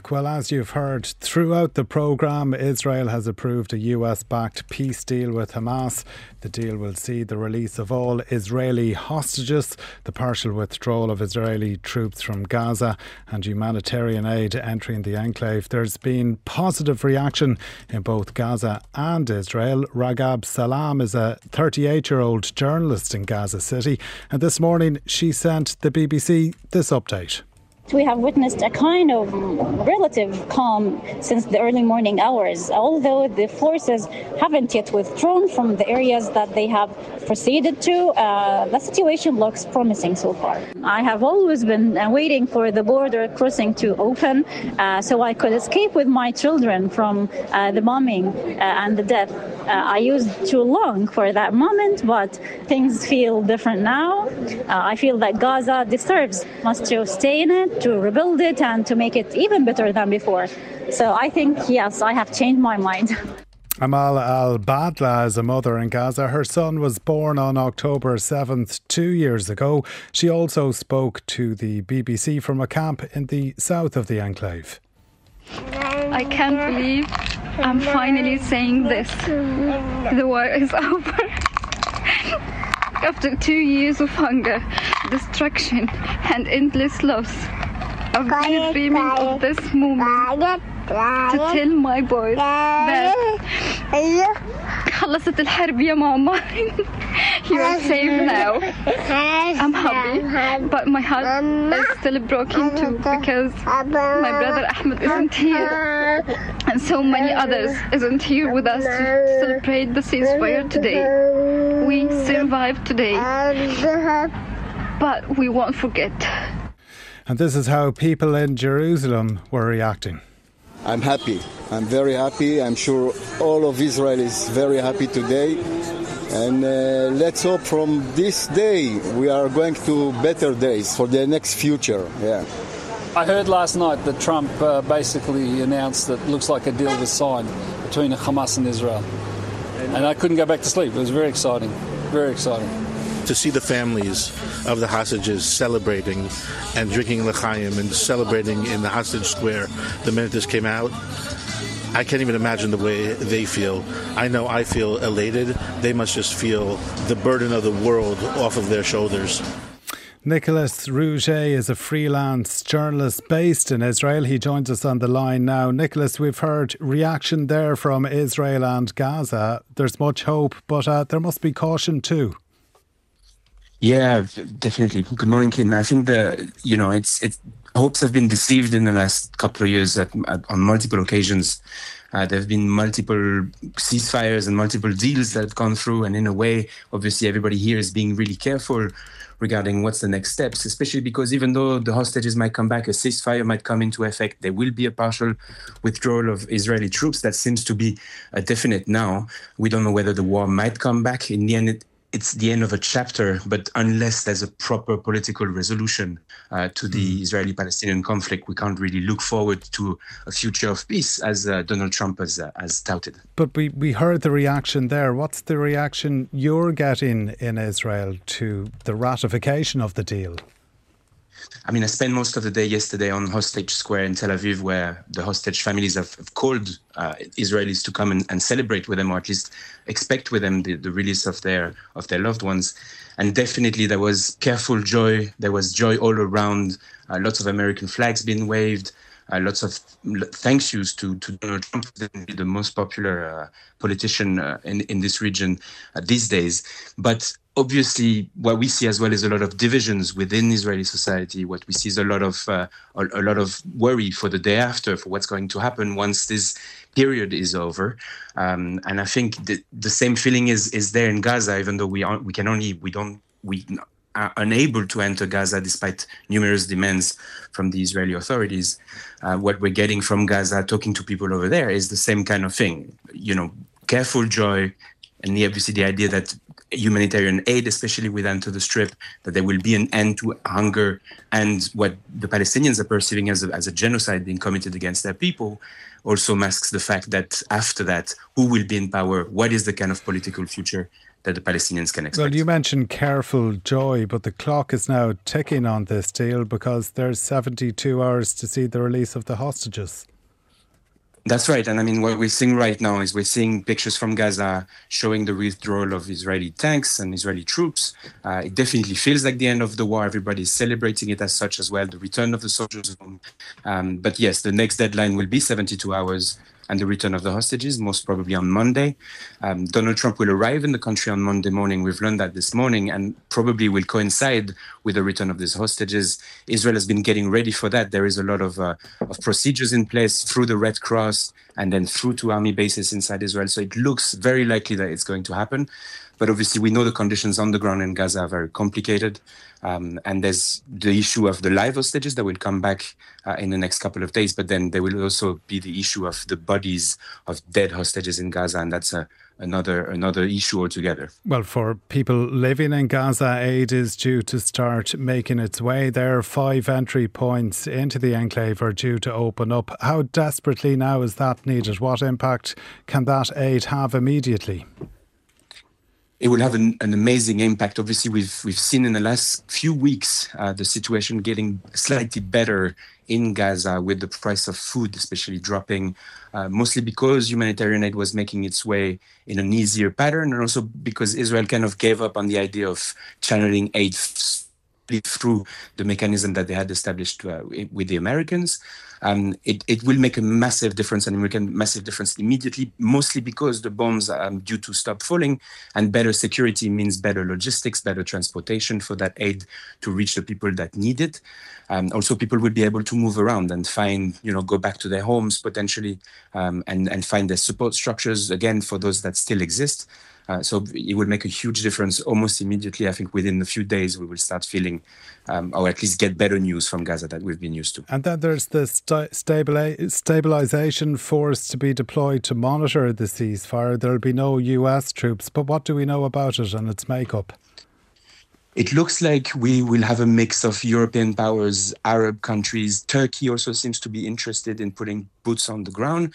back. Well, as you've heard throughout the programme, Israel has approved a US-backed peace deal with Hamas. The deal will see the release of all Israeli hostages, the partial withdrawal of Israeli troops from Gaza and humanitarian aid entering the enclave. There's been positive reaction in both Gaza and Israel. Ragab Salam is a 38-year-old journalist in Gaza City, and this morning she sent the BBC this update. We have witnessed a kind of relative calm since the early morning hours, although the forces haven't yet withdrawn from the areas that they have proceeded to. The situation looks promising so far. I have always been waiting for the border crossing to open so I could escape with my children from the bombing and the death. I used to long for that moment, but things feel different now. I feel that Gaza deserves us to stay in it, to rebuild it and to make it even better than before. So I think, yes, I have changed my mind. Amal Al-Badla is a mother in Gaza. Her son was born on October 7th, 2 years ago. She also spoke to the BBC from a camp in the south of the enclave. I can't believe I'm finally saying this. The war is over. After 2 years of hunger, destruction and endless loss, I've been dreaming of this moment to tell my boys that خلصت الحرب يا ماما. You are safe now. I'm happy, but my heart is still broken too because my brother Ahmed isn't here and so many others isn't here with us to celebrate the ceasefire today. We survived today, but we won't forget. And this is how people in Jerusalem were reacting. I'm happy. I'm very happy. I'm sure all of Israel is very happy today. And let's hope from this day we are going to better days for the next future. Yeah. I heard last night that Trump basically announced that it looks like a deal was signed between Hamas and Israel. And I couldn't go back to sleep. It was very exciting. Very exciting. To see the families of the hostages celebrating and drinking l'chaim and celebrating in the hostage square the minute this came out, I can't even imagine the way they feel. I know I feel elated. They must just feel the burden of the world off of their shoulders. Nicholas Rouget is a freelance journalist based in Israel. He joins us on the line now. Nicholas, we've heard reaction there from Israel and Gaza. There's much hope, but there must be caution too. Yeah, definitely. Good morning, Ken. I think it's hopes have been deceived in the last couple of years on multiple occasions. There have been multiple ceasefires and multiple deals that have gone through, and in a way, obviously, everybody here is being really careful regarding what's the next steps, especially because even though the hostages might come back, a ceasefire might come into effect, there will be a partial withdrawal of Israeli troops. That seems to be a definite now. We don't know whether the war might come back. In the end, it's the end of a chapter, but unless there's a proper political resolution to the Israeli-Palestinian conflict, we can't really look forward to a future of peace, as Donald Trump has touted. But we heard the reaction there. What's the reaction you're getting in Israel to the ratification of the deal? I mean, I spent most of the day yesterday on Hostage Square in Tel Aviv, where the hostage families have called Israelis to come and celebrate with them, or at least expect with them the release of their loved ones. And definitely there was careful joy. There was joy all around. Lots of American flags being waved. Lots of thank yous to Donald Trump, the most popular politician in this region these days. But obviously, what we see as well is a lot of divisions within Israeli society. What we see is a lot of worry for the day after, for what's going to happen once this period is over. And I think the same feeling is there in Gaza, even though we are unable to enter Gaza despite numerous demands from the Israeli authorities. What we're getting from Gaza, talking to people over there, is the same kind of thing. Careful joy, and obviously the idea that humanitarian aid, especially with Enter the Strip, that there will be an end to hunger and what the Palestinians are perceiving as a genocide being committed against their people, also masks the fact that after that, who will be in power, what is the kind of political future that the Palestinians can expect. Well, you mentioned careful joy, but the clock is now ticking on this deal because there's 72 hours to see the release of the hostages. That's right. And I mean, what we're seeing right now is we're seeing pictures from Gaza showing the withdrawal of Israeli tanks and Israeli troops. It definitely feels like the end of the war. Everybody's celebrating it as such as well, the return of the soldiers home. But yes, the next deadline will be 72 hours and the return of the hostages, most probably on Monday. Donald Trump will arrive in the country on Monday morning. We've learned that this morning, and probably will coincide with the return of these hostages. Israel has been getting ready for that. There is a lot of procedures in place through the Red Cross and then through to army bases inside Israel. So it looks very likely that it's going to happen. But obviously, we know the conditions on the ground in Gaza are very complicated. And there's the issue of the live hostages that will come back in the next couple of days. But then there will also be the issue of the bodies of dead hostages in Gaza. And that's another issue altogether. Well, for people living in Gaza, aid is due to start making its way there. 5 entry points into the enclave are due to open up. How desperately now is that needed? What impact can that aid have immediately? It will have an amazing impact. Obviously, we've seen in the last few weeks the situation getting slightly better in Gaza with the price of food especially dropping, mostly because humanitarian aid was making its way in an easier pattern, and also because Israel kind of gave up on the idea of channeling aid through the mechanism that they had established with the Americans. It will make a massive difference, and massive difference immediately, mostly because the bombs are due to stop falling, and better security means better logistics, better transportation for that aid to reach the people that need it. Also, people will be able to move around and find, go back to their homes potentially, and find their support structures again for those that still exist. So it will make a huge difference almost immediately. I think within a few days we will start feeling, or at least get better news from Gaza that we've been used to. And then there's the stabilisation force to be deployed to monitor the ceasefire. There'll be no US troops, but what do we know about it and its makeup? It looks like we will have a mix of European powers, Arab countries. Turkey also seems to be interested in putting boots on the ground.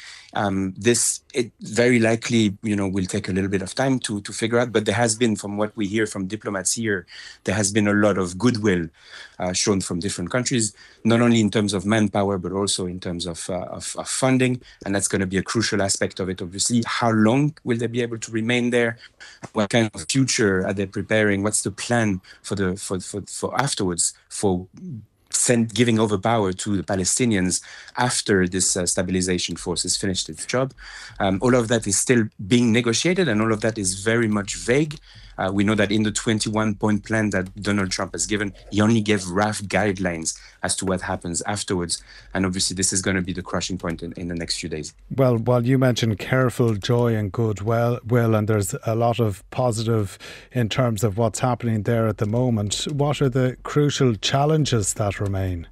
It very likely, will take a little bit of time to figure out. But there has been, from what we hear from diplomats here, there has been a lot of goodwill shown from different countries, not only in terms of manpower, but also in terms of funding. And that's going to be a crucial aspect of it, obviously. How long will they be able to remain there? What kind of future are they preparing? What's the plan for afterwards, for giving over power to the Palestinians after this stabilization force has finished its job? All of that is still being negotiated, and all of that is very much vague. We know that in the 21-point plan that Donald Trump has given, he only gave rough guidelines as to what happens afterwards. And obviously, this is going to be the crushing point in the next few days. Well, while you mentioned careful joy and goodwill, and there's a lot of positive in terms of what's happening there at the moment, what are the crucial challenges that remain?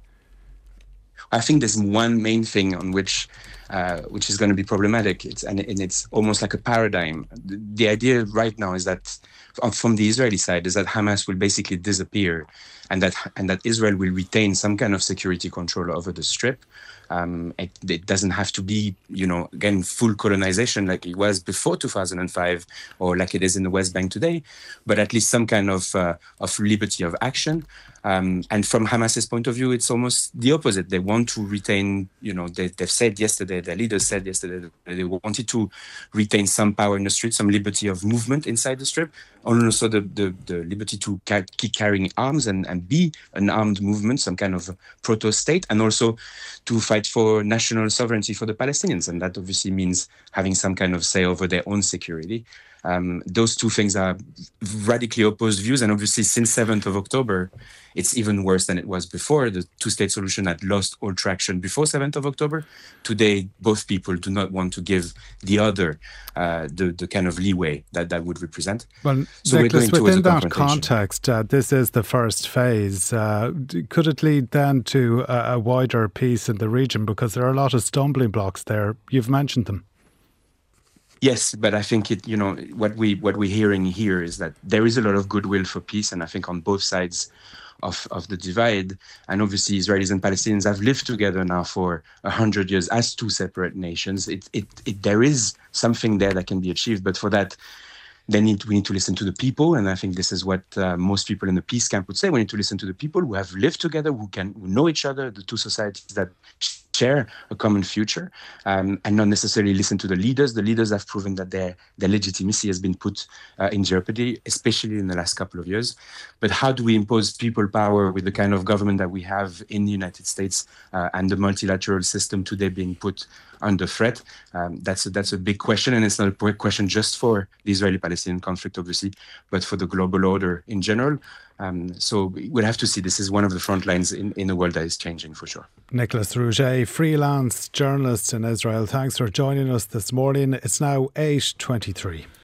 I think there's one main thing on which is going to be problematic. It's almost like a paradigm. The idea right now is that, from the Israeli side, is that Hamas will basically disappear, and that Israel will retain some kind of security control over the Strip. It doesn't have to be, again, full colonization like it was before 2005 or like it is in the West Bank today, but at least some kind of liberty of action. And from Hamas's point of view, it's almost the opposite. They want to retain, they've said yesterday, their leaders said yesterday that they wanted to retain some power in the street, some liberty of movement inside the Strip, and also the liberty to keep carrying arms and be an armed movement, some kind of proto-state, and also to fight for national sovereignty for the Palestinians. And that obviously means having some kind of say over their own security. Those two things are radically opposed views. And obviously, since 7th of October, it's even worse than it was before. The two-state solution had lost all traction before 7th of October. Today, both people do not want to give the other the kind of leeway that would represent. Well, so Nicholas, within that context, this is the first phase. Could it lead then to a wider peace in the region? Because there are a lot of stumbling blocks there. You've mentioned them. Yes, but I think what we're hearing here is that there is a lot of goodwill for peace, and I think on both sides of the divide. And obviously, Israelis and Palestinians have lived together now for 100 years as two separate nations. There is something there that can be achieved, but for that, we need to listen to the people, and I think this is what most people in the peace camp would say. We need to listen to the people who have lived together, who know each other, the two societies that share a common future, and not necessarily listen to the leaders. The leaders have proven that their legitimacy has been put in jeopardy, especially in the last couple of years. But how do we impose people power with the kind of government that we have in the United States and the multilateral system today being put under threat? That's a big question, and it's not a question just for the Israeli-Palestinian conflict, obviously, but for the global order in general. So we'll have to see. This is one of the front lines in a world that is changing for sure. Nicholas Rouget, freelance journalist in Israel. Thanks for joining us this morning. It's now 8:23.